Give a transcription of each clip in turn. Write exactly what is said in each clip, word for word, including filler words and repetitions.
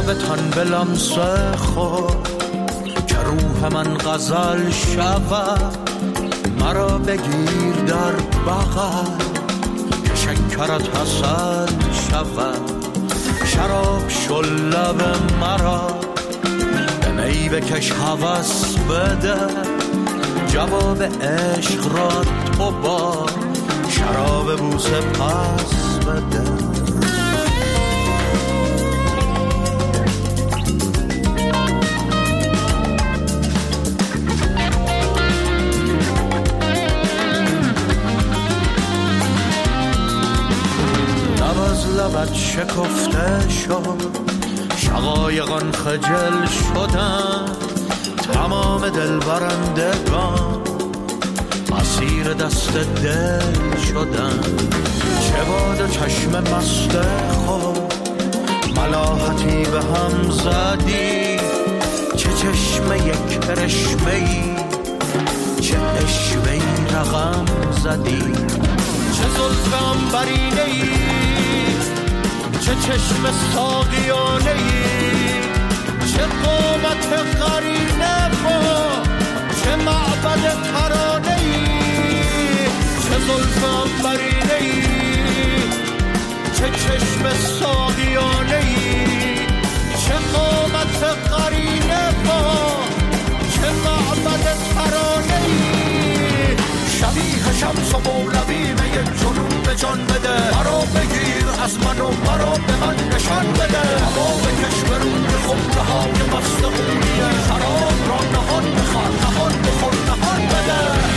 لبتان به لمس خود که روح من غزل شود. مرا بگیر در بغل که شکرت حسن شود. شراب شل لب مرا به می بکش هوس بده. جواب عشق را تو با شراب بوسه پس بده. لبت شکفته شد شقایقان خجل شدن. تمام دل برندگان اسیر دست دل شدن. چه باد چشم مست خود ملاحتی به هم زدی. چه چشم یک کرشمه‌ای چه اشوه‌ای رقم زدی. چه زلف عنبرینه‌ای چه چشم ساقیانه‌ای. چه قامت قرینه با چه معبد ترانه‌ای. چه زلف عنبرینه‌ای چه چشم ساقیانه‌ای. چه قامت قرینه با چه معبد ترانه‌ای. شبیه شمس و مولوی می جنون به جان بده. مرا بگیر از من و مرا به من نشان بده. هوا بکش به روی خمره های مست خونیه. شراب را نهان بخوار نهان بخور نهان بده.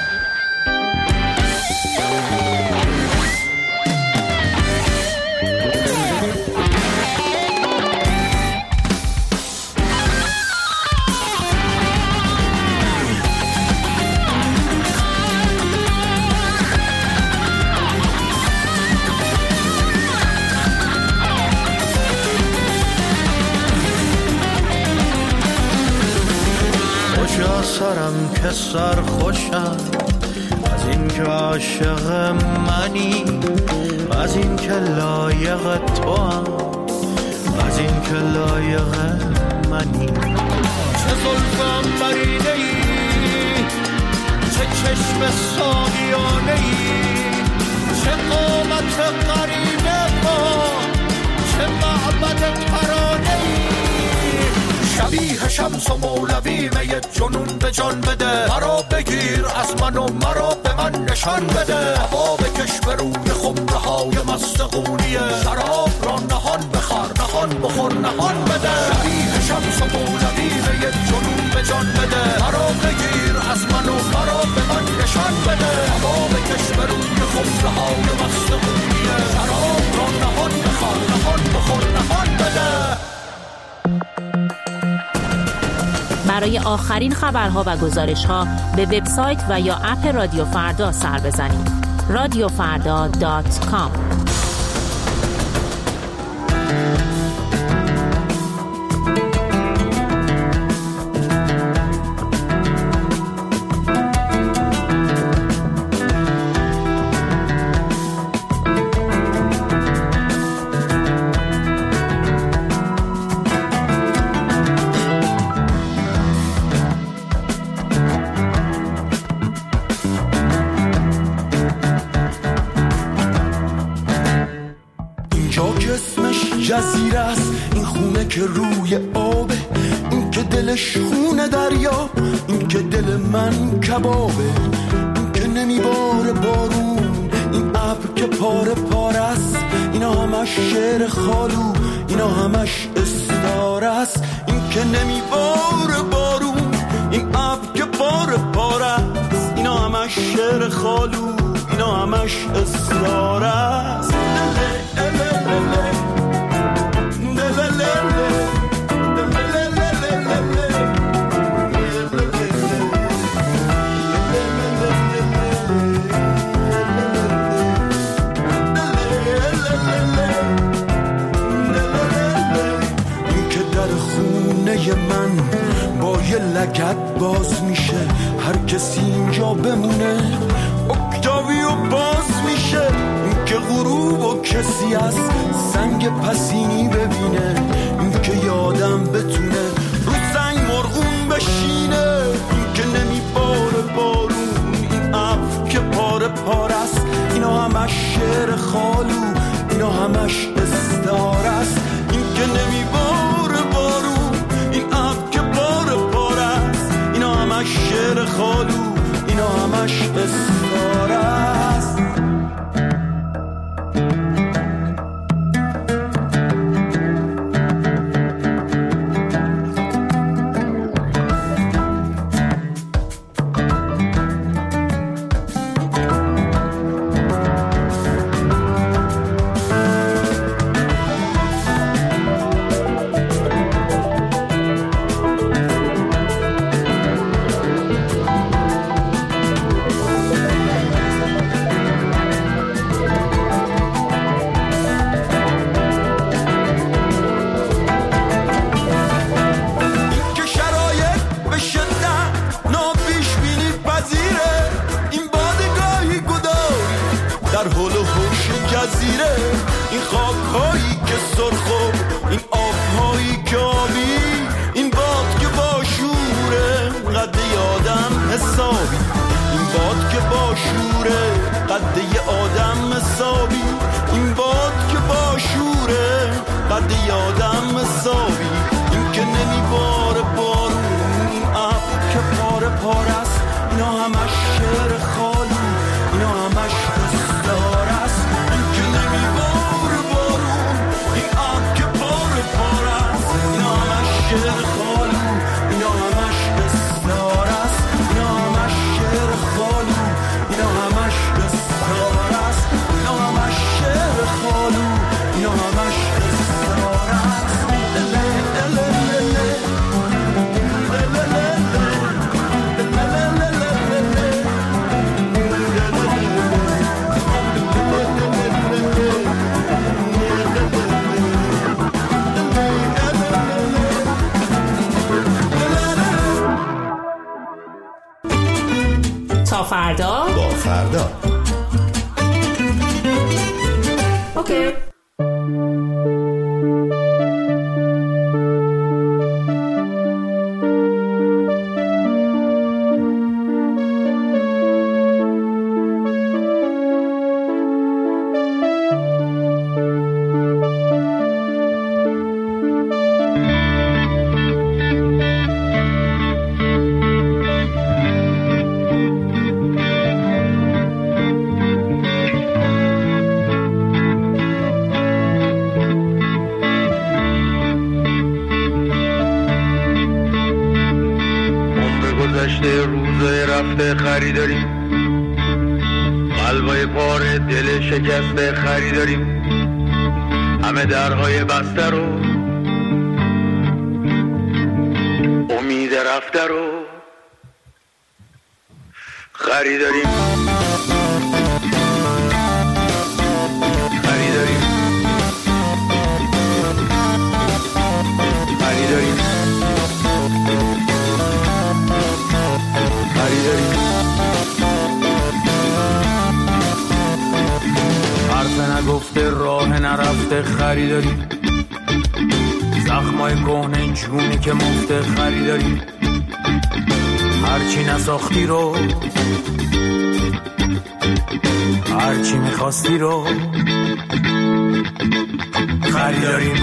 سرم که سر خوشم از این که عاشق منی. از این که لایق تو هم از این که لایق منی. چه زلف عنبرینه‌ای چه چشم ساقیانه‌ای. چه قامت قرینه با چه معبد ترانه‌ای. شبیه شمس و مولوی می جنون به جان بده. مرا بگیر از من و مرا به من نشان بده. هوا بکش به روی خمره های مست خونیه. شراب را نهان بخور نهان بخور نهان بده. شبیه شمس و مولوی می جنون به جان بده. مرا بگیر از من و مرا به من نشان بده. هوا بکش به روی خمره های مست خونیه. شراب را نهان بخور نهان بخور نهان بده. برای آخرین خبرها و گزارش‌ها به وبسایت و یا اپ رادیو فردا سر بزنید. رادیو فردا دات کام. جزیره است این خونه که روی آبه. این که دلش خونه دریا. این که دل من کبابه. این که نمیباره بارون. این ابر که پاره پاره است. اینا همش شعر خالو. اینا همش استاره است. این که نمیباره بارون. این ابر که پاره پاره است. اینا همش شعر خالو. اینا همش استاره است. من با یه لگد باز میشه. هر کسی اینجا بمونه اکتاویو باز میشه. این که غروب و کسی از سنگ پسینی ببینه، این که یادم بتونه رو سنگ مرغون بشینه، این که نمیباره بارون، این ابر که پاره پاره است، اینا همش شعر خالو، اینا همش استعاره است، این که نمیباره بارون، این ابر که پاره پاره است، اینا همش شعر خالو، اینا همش استعاره است. تا فردا با فردا. اوکی. خریداریم قلبای پاره دل شکسته خریداریم، همه درهای بسته رو امید رفته رو خریداریم خریداریم خریداریم خریداریم حرف نگفته راه نرفته خریداریم، زخمای کهنه جونی که مفته خریداریم، هرچی نساختی رو هرچی میخواستی رو خریداریم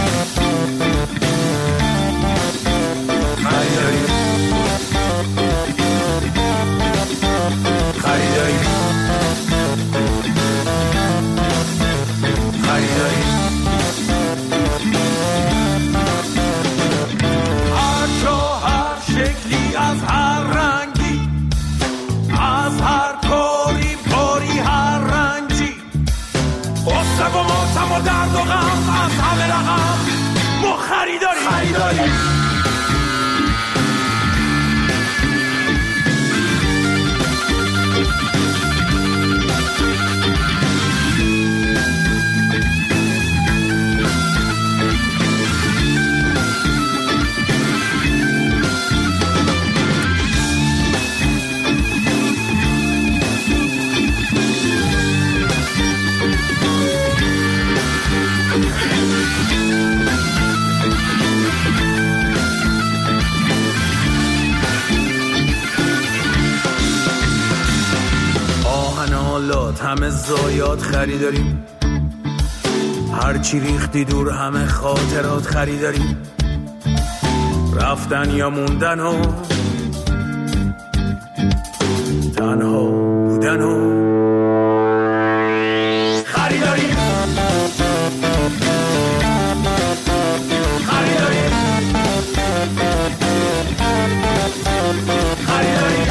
خریداریم خریداریم خریداریم هر جا هر شکلی از هر رنگی، از هر کاری کاری هر رنجی، غصه و ماتم و درد و غم از همه رقم ما خریداریم خریداریم همه زایات خریداریم، هرچی ریختی دور همه خاطرات خریداریم، رفتن یا موندن و تنها بودن و خریداریم. خریداریم خریداریم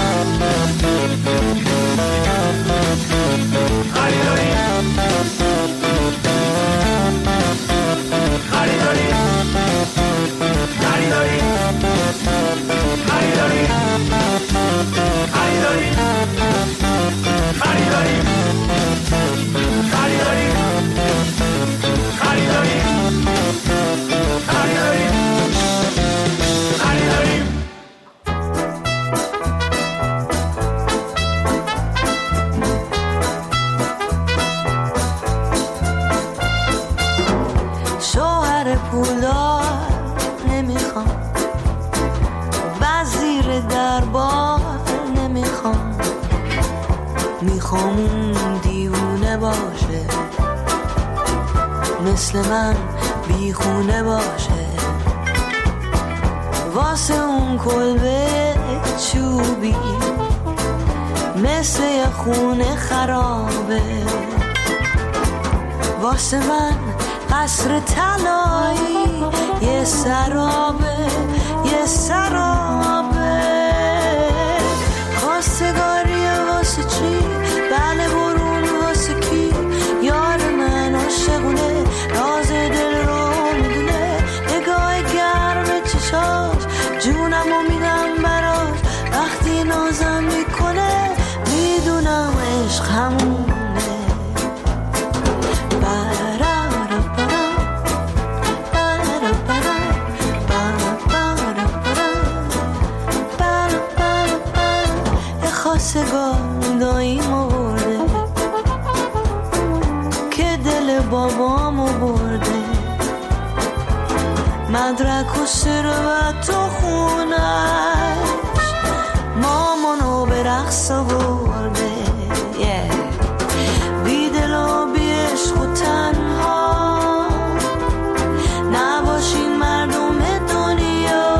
میخوام دیوونه باشه، مثل من بیخونه باشه، واسه اون کلبه چوبی مثل یه خونه خرابه، واسه من قصر طلایی یه سرابه یه سرابه. خواستگاریه واسه چی؟ بله برون واسه کی؟ یار من عاشقونه، راز دل رو میدونه، نگاه گرم چشاش جونمو میدم براش، وقتی نازم میکنه میدونم عشق همونه. خواستگار داییمو برده که دل بابامو برده، مدرک و ثروت و خونش مامانو به رقص برده. yeah. بی دل و بی عشق و تنها نباشین مردم دنیا،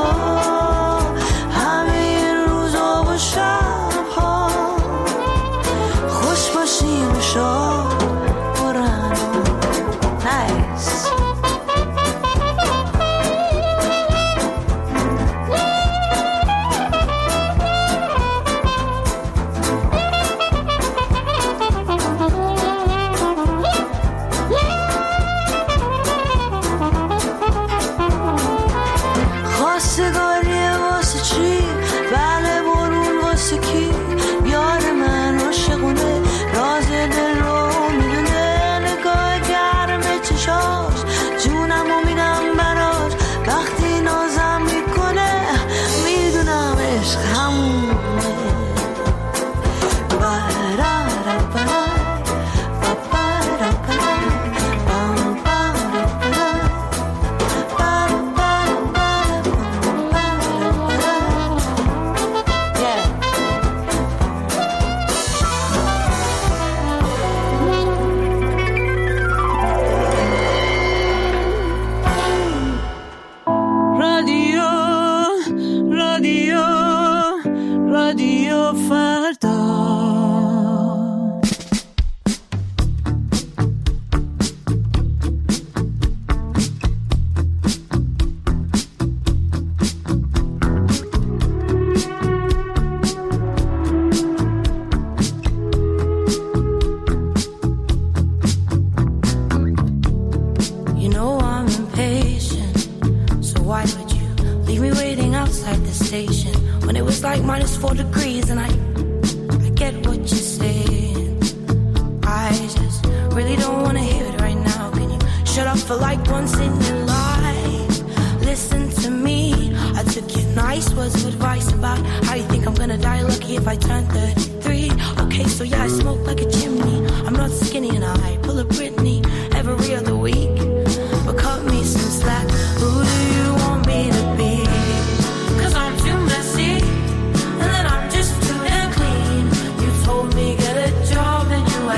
همه روزا و شبها خوش باشین و شاد برن. نایس. خواستگاریه واسه چی؟ بله برون واسه کی؟ یار من عاشقونه، راز دل رو میدونه، نگاه گرم چشاش جونمو میدم براش، وقتی نازم میکنه میدونم عشق همونه. Told me get a job and you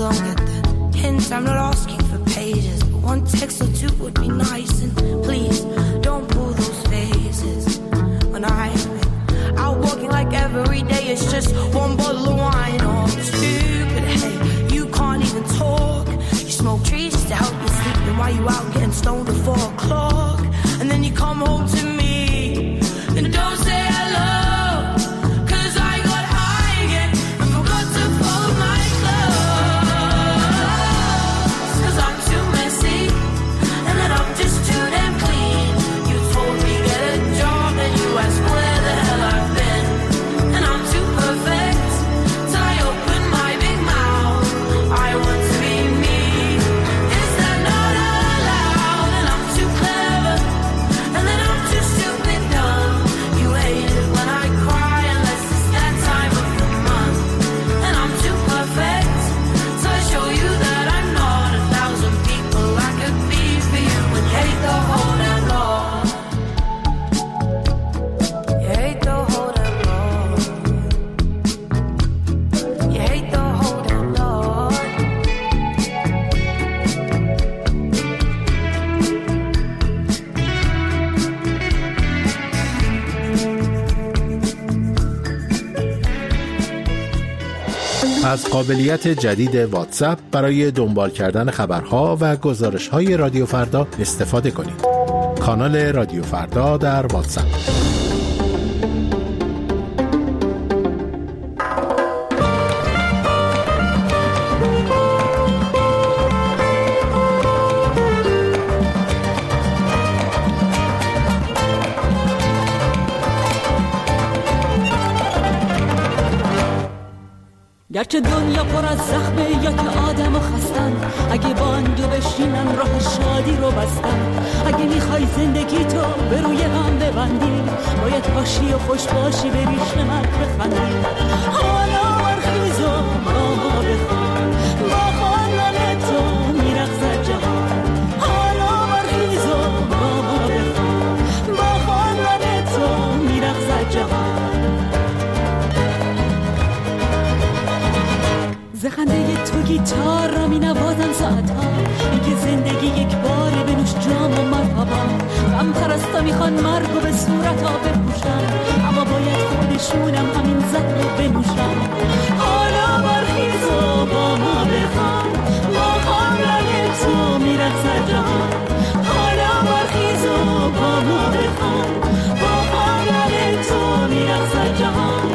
don't get the hint. I'm not asking for pages, but one text or two would be nice. And please don't pull those faces when I've been out walking like every day it's just one bottle of wine or two. But hey, you can't even talk. You smoke trees just to help you sleep. And while you out getting stoned at four o'clock, and then you come home to me and don't say hello. از قابلیت جدید واتساپ برای دنبال کردن خبرها و گزارش‌های رادیو فردا استفاده کنید. کانال رادیو فردا در واتساپ. گرچه دنیا پر از زخمه یا که آدم و خستن، اگه باندو بشینن راه شادی رو بستن. اگه میخوای زندگی تو به روی هم ببندی، باید باشی و خوش باشی، بریش نمک بخندی. حالا برخیز و با ما بخوان، با خواندن تو میرقصد جهان. حالا برخیز و با ما بخوان، با خواندن تو میرقصد جهان. زخنده تو گیتار را می نوازم ساعتها، میگه زندگی یک باره بنوش جام و مرحبا. غم پرستا میخوان مرگ و به صورت ها بپوشن، اما باید خودشونم همین زهر رو بنوشن. حالا برخیز و با ما بخوان، با خواندن تو میرقصد جهان. حالا برخیز و با ما بخوان، با خواندن تو میرقصد جهان.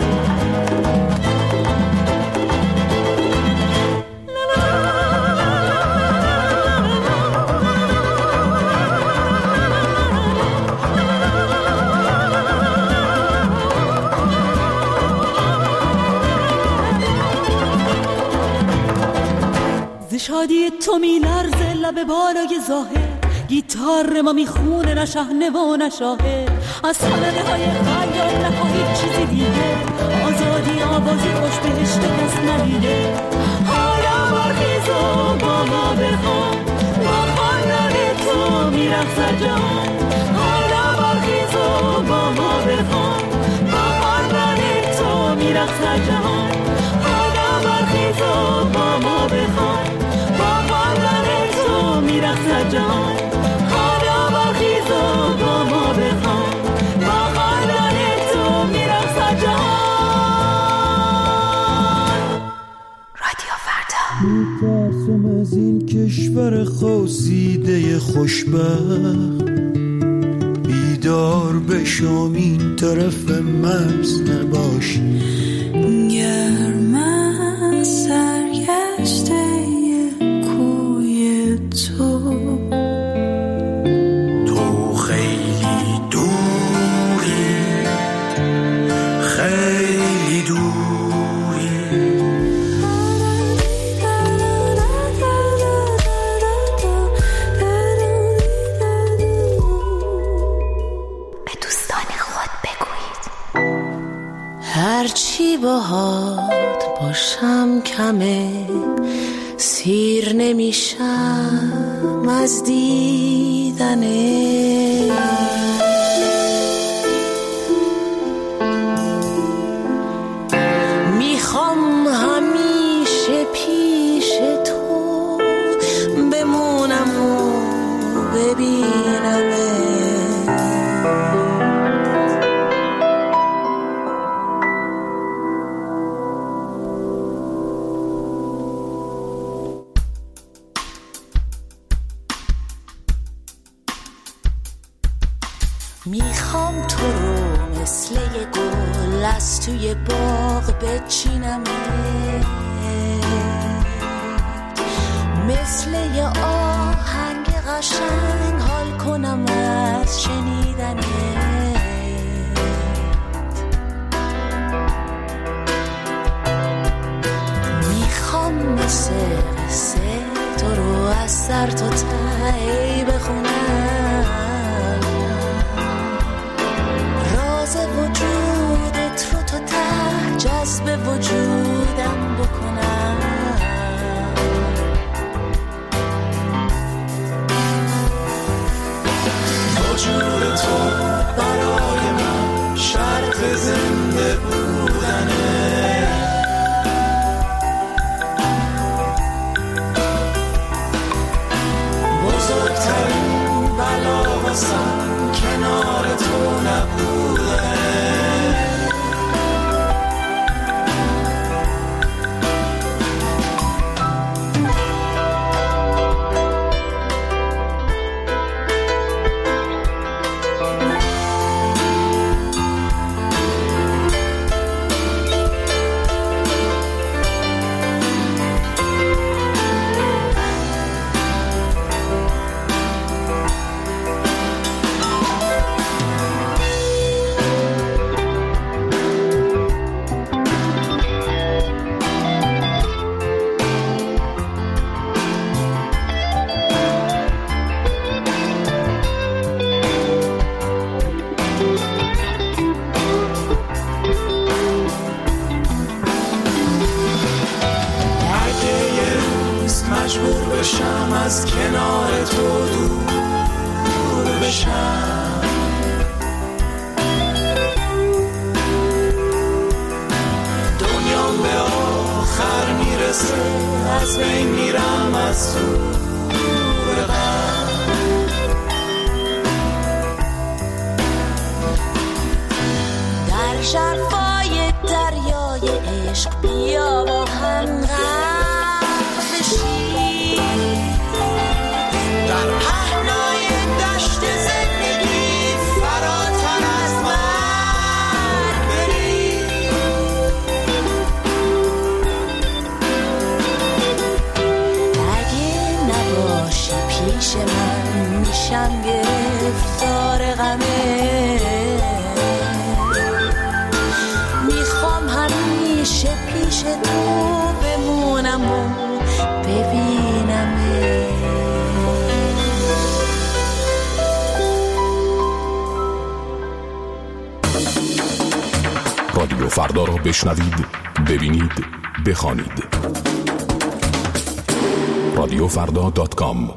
شادی تو می لرزه لب بالای ظاهر، گیتار ما میخونه نه شهنه و نه شاهر. از صحنه های خیال نخواهی چیزی دیگه، آزادی آوازی خوش بهشت کس ندیده. حالا برخیز و با ما بخوان، با خواندن تو میرقصد جهان. حالا برخیز و با ما بخوان، با خواندن تو میرقصد جهان. حالا برخیز و با ما بخوان، میرقصد جهان. حالا برخیز و با ما بخوان، با خواندن تو میرقصد جهان. رادیو فردا. میترسم از این کشور خواسیده خوشبخت، بیدار بشم این طرف مرز نباشی. گرم از سرگشته تو، تو خیلی دوری، خیلی دوری. به دوستان خود بگویید هرچی باهات باشم کمه، سیر نمیشم از دیدنه. میخوام همیشه پیش تو میخوام تو رو مثل یه گل از توی باغ بچینم، مثل یه آهنگ قشنگ حال کنم از شنیدنت. میخوام مثل قصه تو رو از سر تا ته بخونم، راز وجودت رو تا ته جذب وجودم بکنم. وجود تو برای من شرط زنده بودنه، بزرگترین بلا واسم کنار تو نبوده. از کنار تو دور بشم، دنیام به آخر میرسه از بین میرم از دور غم. در شرفای دریای عشق بیا با هم غرق بشیم، در پهنای دشت زندگی فراتر از مرگ بریم. اگه نباشی پیش من میشم گرفتار غمه، میخوام همیشه پیش تو بمونم و ببینمه. رادیو فردا را بشنوید، ببینید، بخوانید. رادیو فردا دات کام.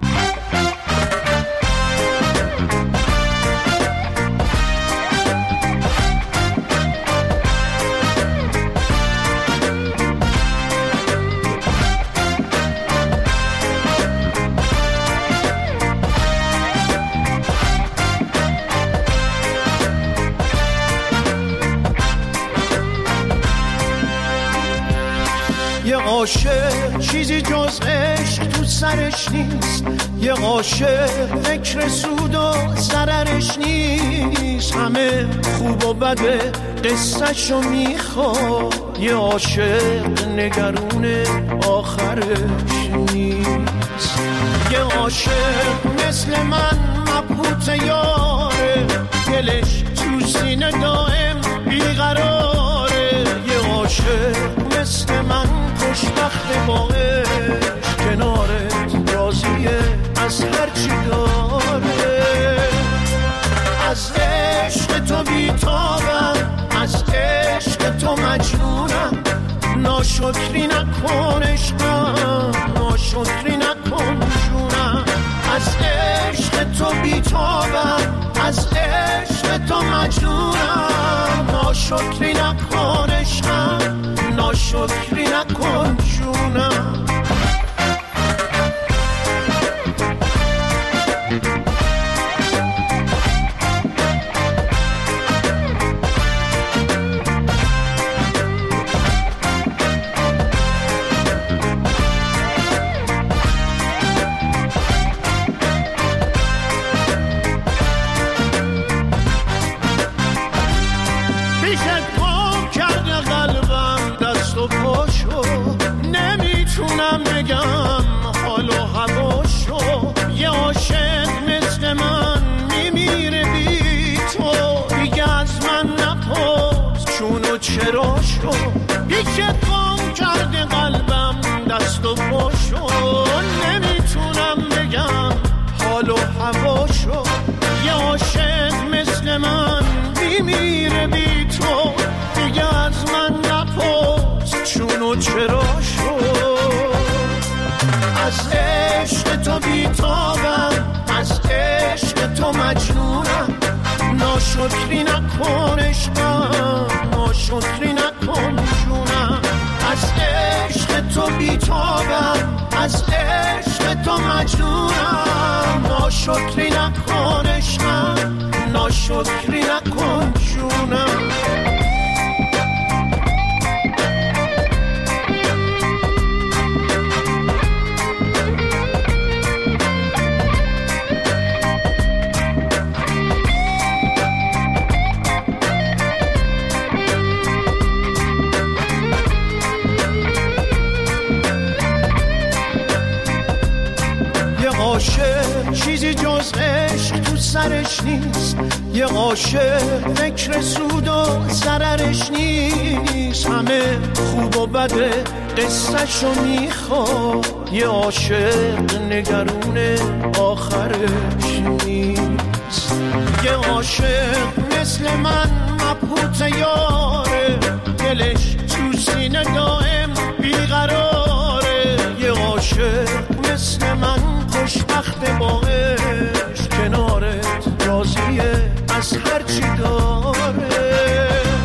یه عاشق چیزی جز عشق تو سرش نیست، یه عاشق فکر سود و ضررش نیست، همه خوب و بده قصه‌شو میخواد، یه عاشق نگرون آخرش نیست. یه عاشق مثل من مبهوت یاره، دلش تو سینه دائم بیقراره، یه عاشق مثل من خوشبخت با عشق، کنارت راضیه از هرچی داره. از عشق تو بیتابم، از عشق تو مجنونم، ناشکری نکن عشقم، ناشکری نکن جونم. از عشق تو بیتابم، از عشق تو مجنونم، ناشکری نکن عشقم، ناشکری نکن جونم. نمیتونم بگم حال و هواشو، یه عاشق مثل من میمیره بی تو. دیگه از من نپرس چون و چراشو، بیشه گم کرده قلبم دست و پاشو. نمیتونم بگم حال و هواشو، یه عاشق مثل من میمیره بی تو. دیگه از من نپرس چون و چراشو. از عشق تو بیتابم، از عشق تو مجنونم. ناشکری نکن عشقم، ناشکری نکن جونم. از عشق تو بیتابم، از عشق تو مجنونم. ناشکری نکن عشقم، ناشکری نکن جونم. عاشق چیزی جز عشق تو سرش نیست، یه عاشق فکر سود و ضررش نیست. همه خوب و بده قصه‌شو میخواد، یه عاشق نگرون آخرش نیست. یه عاشق مثل من مبهوت یاره، دلش تو سینه دائم بیقراره. یه عاشق مثل من خوشبخت با عشق، کنارت راضیه از هر چی داره.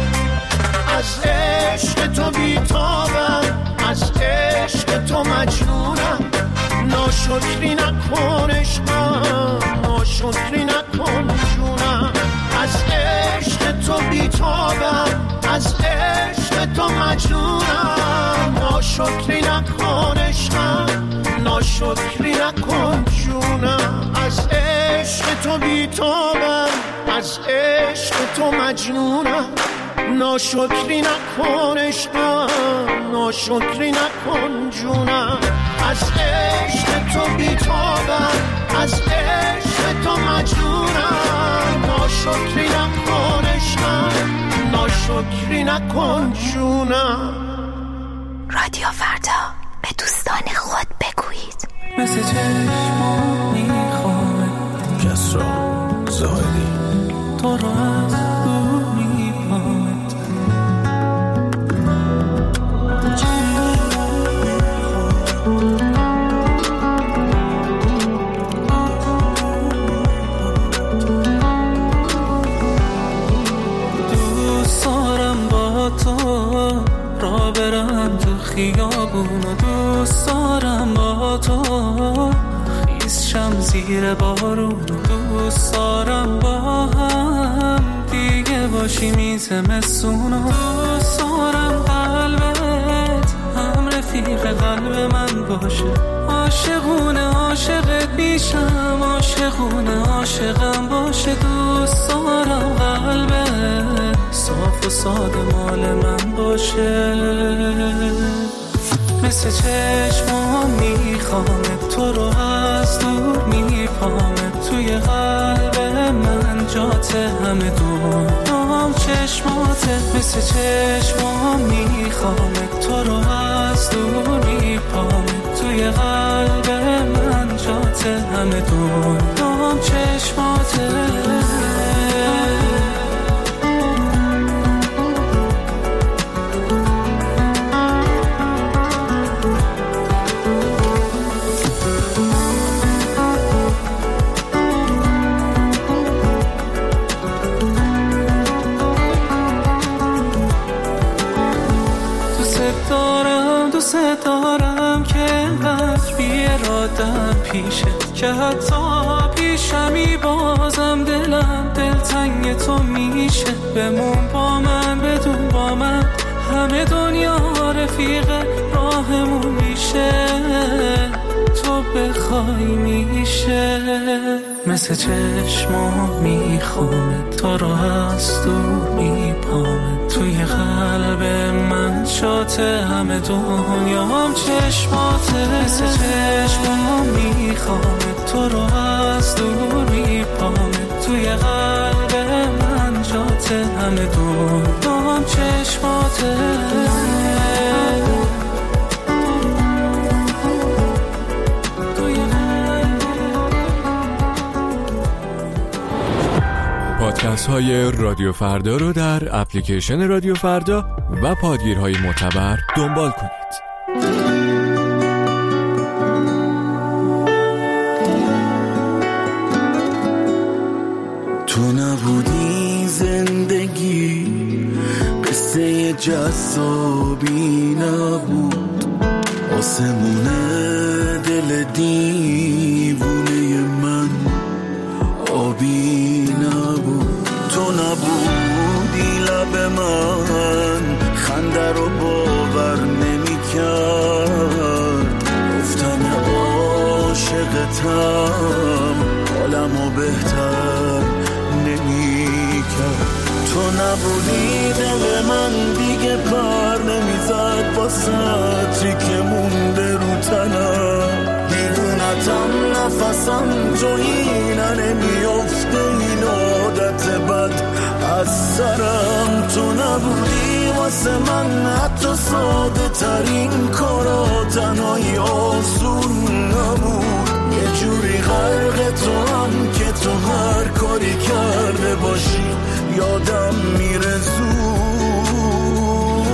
از عشق تو بیتابم، از عشق تو مجنونم. ناشکری نکن عشقم، ناشکری نکن جونم. از عشق تو بیتابم، از عشق تو مجنونم. ناشکری نکن عشقم، ناشکری نکن جونم. از عشق تو بیتابم، از عشق تو مجنونم. ناشکری نکن عشقم، ناشکری نکن جونم. از عشق تو بیتابم، از عشق تو مجنونم. ناشکری نکن عشقم، ناشکری نکن جونم. رادیو فردا، به دوستان خود بگویید. مثل چشمات میخوام کسرا زاهدی تو رو از دور میپامت. دوست دارم با تو را برم تو خیابون و دوست دارم با تو خیس شم زیر بارون. دوست دارم با هم دیگه باشی میزمستون و دوست دارم قلبت هم رفیق قلب من باشه. عاشقونه عاشقت میشم، عاشقونه عاشقم باشه. دوست دارم قلبت صاف و ساده مال من باشه. مثل چشمام میخوامت تو رو از دور میپامت. توی قلب من جات همه دنیام چشماتت. مثل چشمام میخوامت تو رو از دور میپامت. توی قلب من جات همه دنیام چشماتت. دوست دارم که انقدر بی‌اراده‌ام پیشه، که حتی پیشمی بازم دلم دلتنگ تو میشه. بمون با من بدون با من همه دنیا رفیق راهمون میشه. تو بخوای میشه. مثل چشمام میخونه تو رو از دور میپامه توی قلب من شاته همه دنیام چشماته مثل چشمام میخونه تو رو از دور میپامه توی قلب من شاته همه دنیام چشماته پادکست های رادیو فردا رو در اپلیکیشن رادیو فردا و پادگیرهای معتبر دنبال کنید. تو نبودی زندگی قصه جذابی نبود آسمونه دل دیوونه من آبی نبود تو نبودی لب من خنده رو باور نمی کرد گفتن عاشقتم حالمو بهتر نمی کرد تو نبودی دل من دیگه پر نمیزد با سطری که مونده رو تنم دیوونتم نفسم تو اینه نمیافته این عادت بد از سرم تو نبودی واسه من حتی ساده ترین کارا تنهایی آسون نبود یه جوری غرق تو هم که تو هر کاری کرده باشی یادم میره زود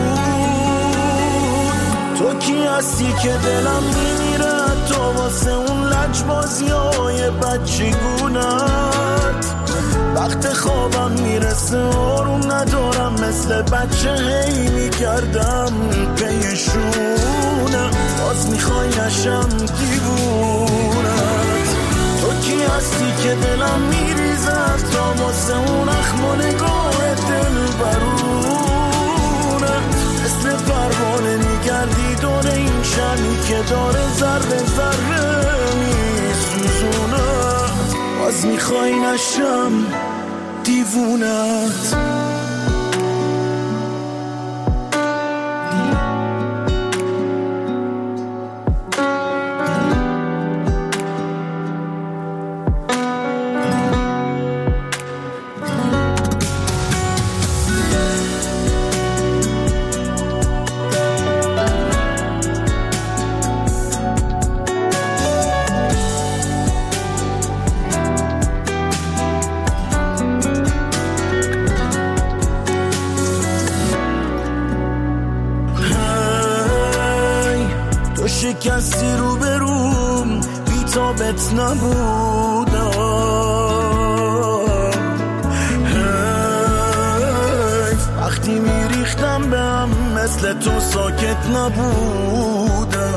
تو کی هستی که دلم میمیره تو واسه اون لجبازی های بچگونت وقت خوابم میرسه آروم ندارم مثل بچه هی میکردم پیشونه باز میخوای نشم دیوونت تو کی هستی که دلم میریزد تا واسه اون اخم و نگاه دل برونه مثل پروانه میگردی دور این شمی که داره ذره ذره میسوزونه باز میخوای نشم دیوونت شکستی رو بروم بی تابت نبودم وقتی میریختم به هم مثل تو ساکت نبودم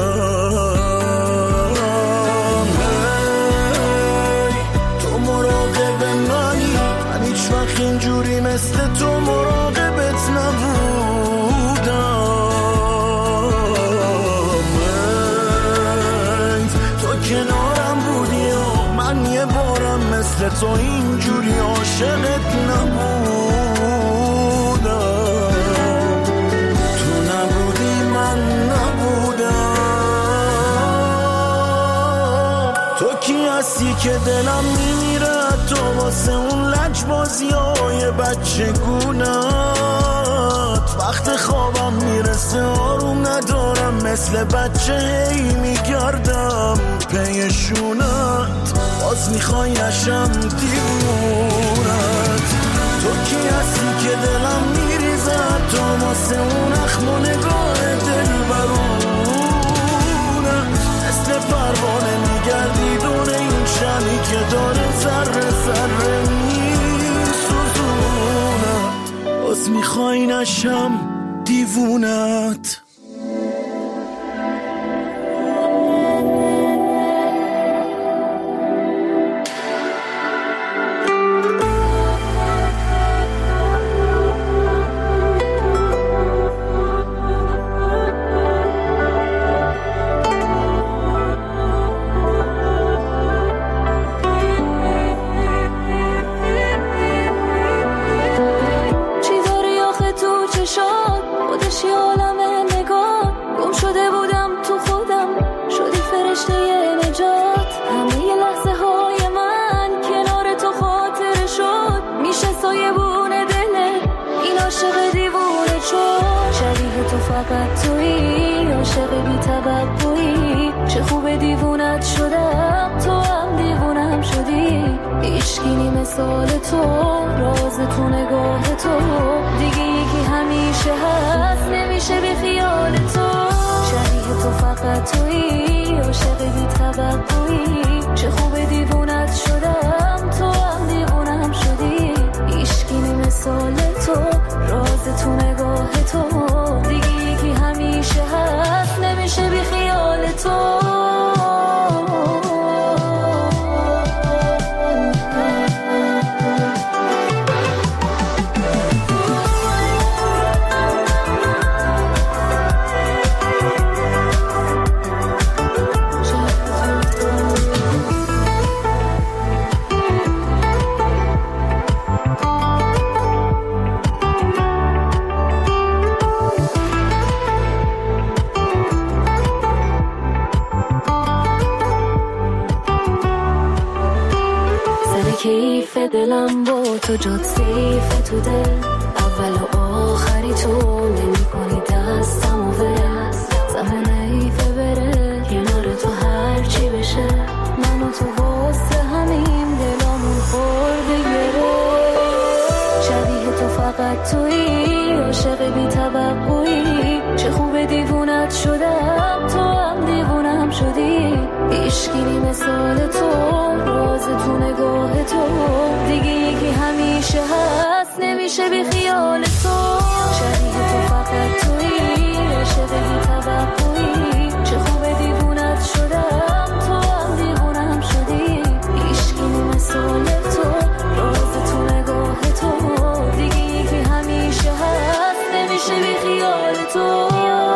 تو مراقب منی من هیچ وقت اینجوری مثل تو مراقبت نبودم کنارم بودی و من یه بارم مثل تو اینجوری عاشقت نبودم تو نبودی من نبودم تو کی هستی که دلم میمیره تو واسه اون لجبازی های بچگونت وقت خوابم میرسه آروم ندارم مثل بچه هی میگردم پیشونت باز میخوای نشم دیوونت تو کی هستی که دلم میریزد تو واسه اون اخم و نگاه دل برونه مثل پروانه میگردی دور این شمی که داره ذره ذره میسوزونه باز میخوای نشم دیوونت دیوونت شدم تو هم دیوونم شدی، عشقینی مثال تو، راز تو نگاه تو، دیگه یکی همیشه هست نمیشه بی خیال تو، شبیه تو فقط تویی، عاشق بی توقعی، چه خوب دیوونت شدم تو هم دیوونم شدی، عشقینی مثال تو، راز تو نگاه تو، دیگه یکی همیشه هست نمیشه بی خیال تو. کیف دلم با تو جات سیف تو دل، اول و آخری تو نمی کنی دستم و ول، زمان ایفه بره کنار تو هرچی بشه، من و تو واسه همین دلامون خورده گره، شبیه تو فقط تویی، عاشق بی توقعی، چه خوب دیوونت شدم تو هم دیوونم شدی، عشقینی مثال تو، راز تو نگاه تو، دیگه یکی همیشه هست نمیشه بی خیال تو، شبیه تو فقط تویی، عاشق بی توقعی، چه خوب دیوونت شدم تو هم دیوونم شدی، عشقینی مثال تو، راز تو نگاه تو، دیگه یکی همیشه هست نمیشه بی خیال تو.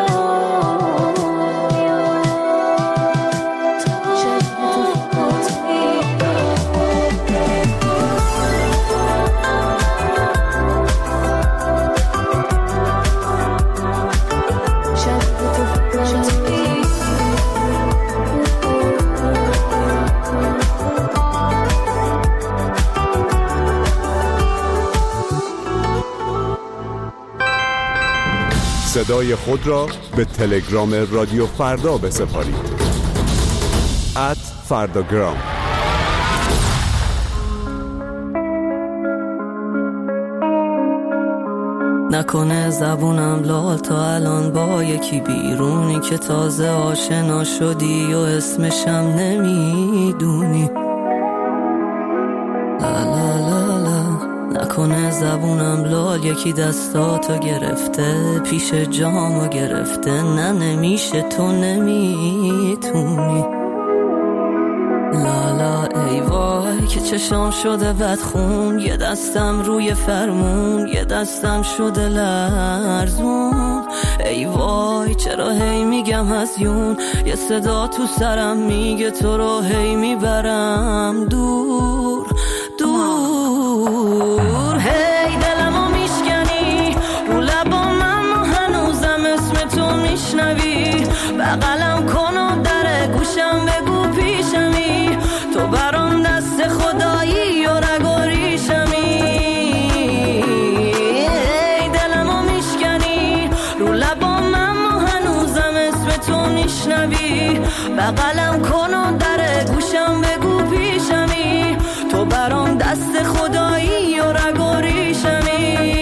صدای خود را به تلگرام رادیو فردا بسپارید. ات فرداگرام. نکنه زبونم لال تا الان با یکی بیرونی که تازه آشنا شدی و اسمشم نمیدونی، لا لا لا لا. نکنه زبونم لال یکی دستاتو گرفته، پیش جامو گرفته، نه نمیشه تو نمیتونی، لالا ای وای که چشام شده بدخون، یه دستم روی فرمون، یه دستم شده لرزون، ای وای چرا هی میگم هزیون، یه صدا تو سرم میگه تو رو هی میبرم دور دور، هی دلمو میشکنی رو لبام، اما هنوزم اسم تو میشنوی، بغلم کن و در گوشم بگو پیشمی، تو برام دست خدایی و رگ و ریشمی، ای دلمو میشکنی رو لبام، اما هنوزم اسم تو میشنوی، بغلم کن و در گوشم بگو پیشمی، تو برام دست خدایی و رگ و ریشمی.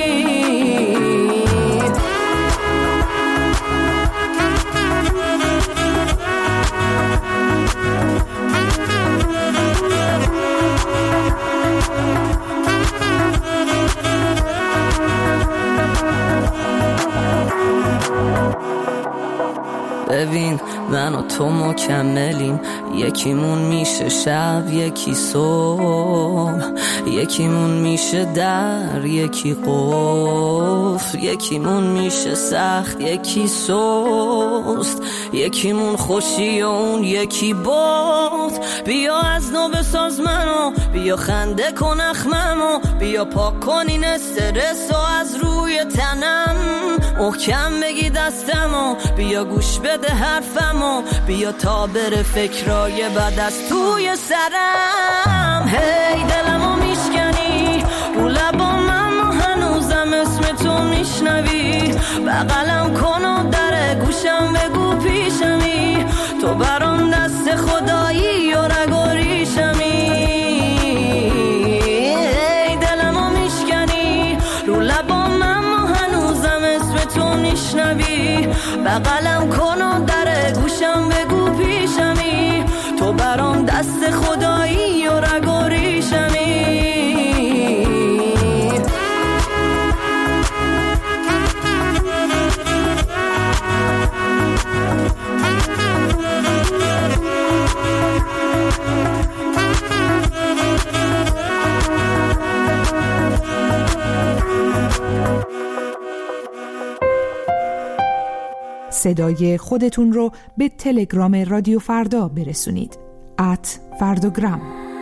ببین من و تو مکملیم، یکیمون میشه شب یکی صبح، یکیمون میشه در یکی قفل، یکیمون میشه سخت یکی سست، یکیمون خوشی و اون یکی باد، بیا از نو بساز منو، بیا خنده کن اخممو، بیا پاک کن این استرس و از روی تنم، محکم بگی دستمو، بیا گوش بده حرفمو، بیا تا بره فکرای بد از توی سرم، هی دلمو میشکنی رو لبام، اما هنوزم اسم تو میشنوی، بغلم کن و در گوشم بگو پیشمی، تو برام دست خود بغلم کن و در گوشم بگو پیشمی، تو برام دست خدایی و رگ و ریشمی. صدای خودتون رو به تلگرام رادیو فردا برسونید. ات فرداگرام.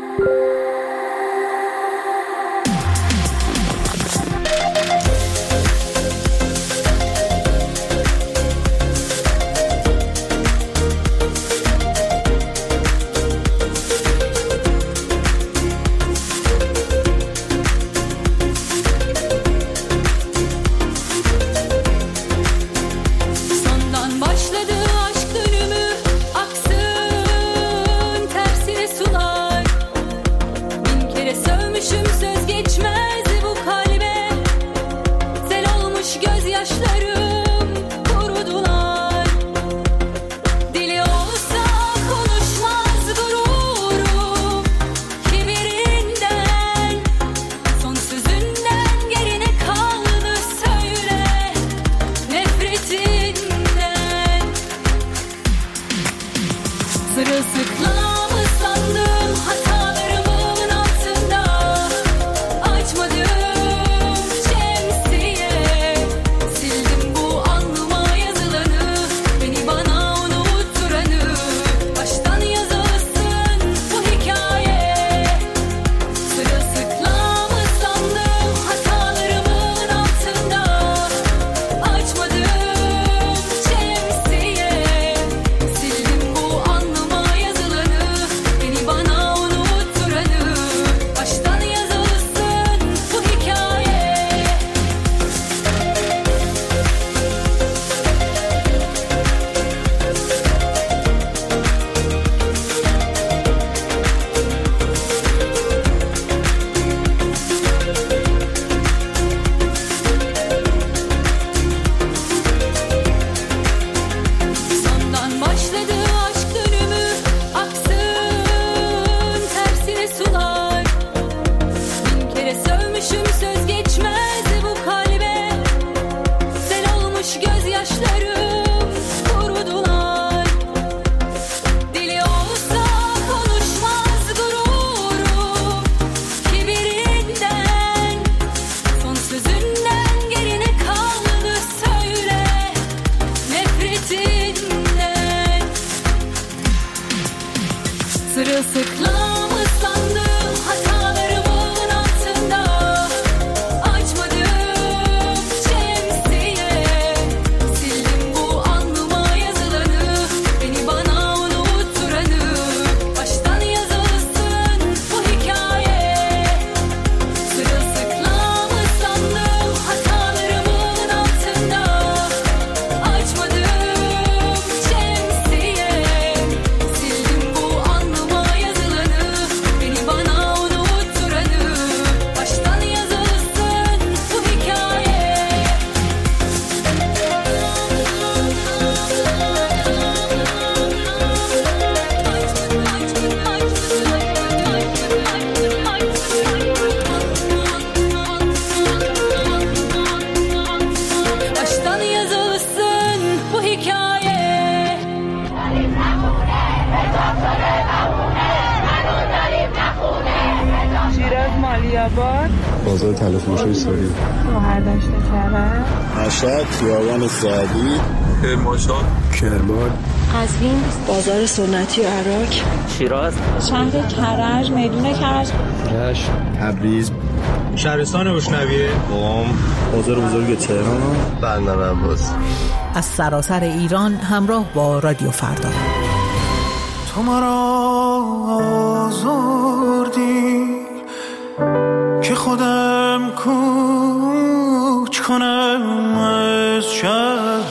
بازار تلفروشی ساری مهردشت کرد مشهد خیابان سعدی کرمانشاه کرمان قزوین بازار سنتی و عراق شیراز شهر کرج میدون کرج رشت تبریز شهرستان بوشنویه قم بازار بزرگ تهران بندر عباس. از سراسر ایران همراه با رادیو فردا. تو مرا آزردی که خودم کوچ کنم از شهرت،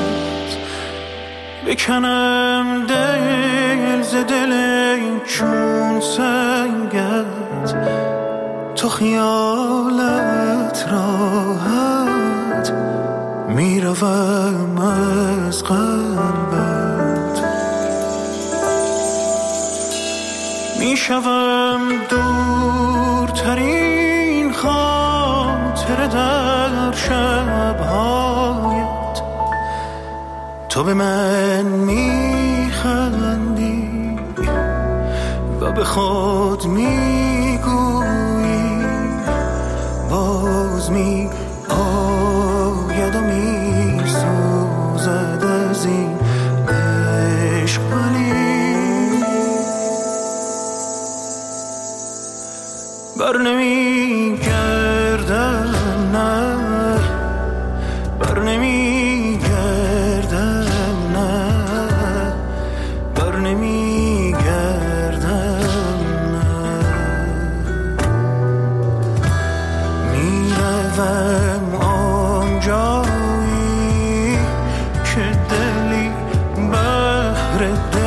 بکنم دل ز دل چون سنگت، تو خیالت راحت میروم از قلبت، میشوم دورترین خاطر در شبهایت. تو به من میخندی و به خود میگویی باز می آید و میسوزد از این عشق، ولی بر نمی گردم، نه بر نمی گردم، نه بر نمی گردم، نه میروم آنجایی که دلی بهر